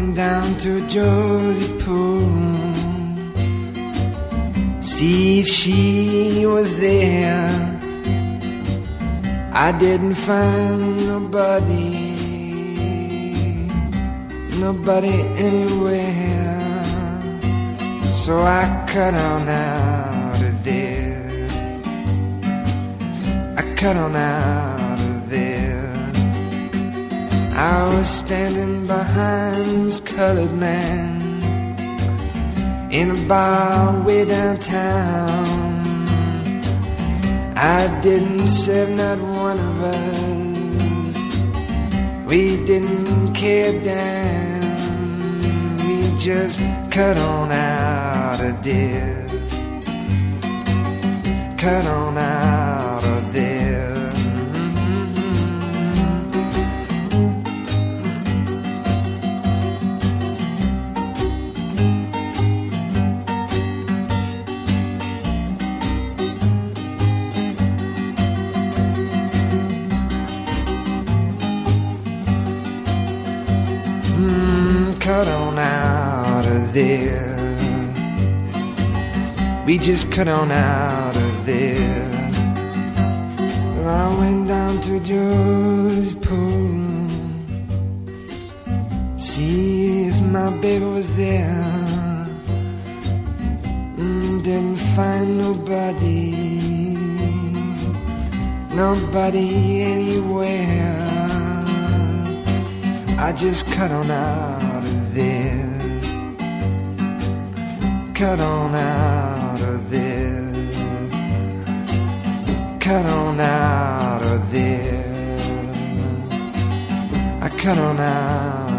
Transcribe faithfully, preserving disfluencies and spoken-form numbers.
went down to Josie's pool, see if she was there. I didn't find nobody, nobody anywhere. So I cut on out of there, I cut on out of there. I was standing behind this colored man in a bar way downtown. I didn't serve not one of us, we didn't care a damn. We just cut on out of there, cut on out of there. Cut on out of there, we just cut on out of there. Well, I went down to Joe's pool, see if my baby was there. mm, Didn't find nobody, nobody anywhere. I just cut on out of there, cut on out of there, cut on out of there. I cut on out